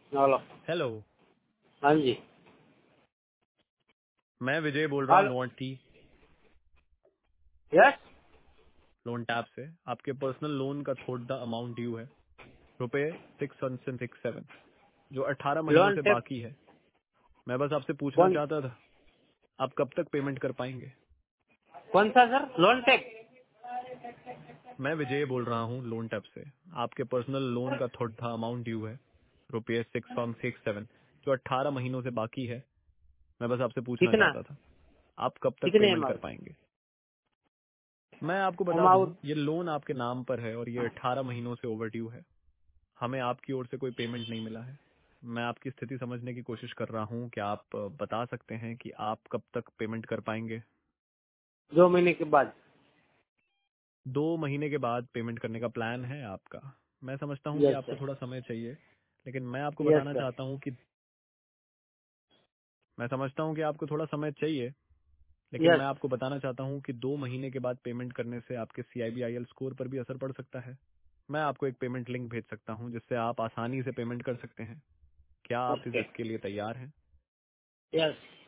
Hello. Hello. हाँ जी। मैं विजय बोल रहा हूँ हेलो। यस। लोन टैप से। आपके पर्सनल लोन का थोड़ा अमाउंट ड्यू है, रुपए 6167, जो 18 महीनों लोन से टेक। बाकी है। मैं बस आपसे पूछना कौन चाहता था, आप कब तक पेमेंट कर पाएंगे? कौन सा सर? Loan take. मैं विजय बोल रहा हूँ लोन टैप से। आपके पर्सनल लोन का थोड़ा अमाउंट ड्यू है, रुपये 6167, जो 18 महीनों से बाकी है। मैं बस आपसे पूछना कितना? चाहता था, आप कब तक कितने पेमेंट कर अमाउंट? पाएंगे? मैं आपको बता दूं, अमाउंट ये लोन आपके नाम पर है और ये 18 महीनों से ओवर ड्यू है। हमें आपकी ओर से कोई पेमेंट नहीं मिला है। मैं आपकी स्थिति समझने की कोशिश कर रहा हूँ। क्या आप बता सकते हैं कि आप कब तक पेमेंट कर पाएंगे? 2 महीने के बाद। 2 महीने के बाद पेमेंट करने का प्लान है आपका। मैं समझता हूँ कि यस आपको सर। थोड़ा समय चाहिए, लेकिन मैं आपको यस बताना सर। चाहता हूँ कि मैं समझता हूँ कि आपको थोड़ा समय चाहिए, लेकिन मैं यस। आपको बताना चाहता हूँ कि 2 महीने के बाद पेमेंट करने से आपके CIBIL स्कोर पर भी असर पड़ सकता है। मैं आपको एक पेमेंट लिंक भेज सकता हूँ जिससे आप आसानी से पेमेंट कर सकते हैं। क्या आप ओके। इसके लिए तैयार हैं? यस।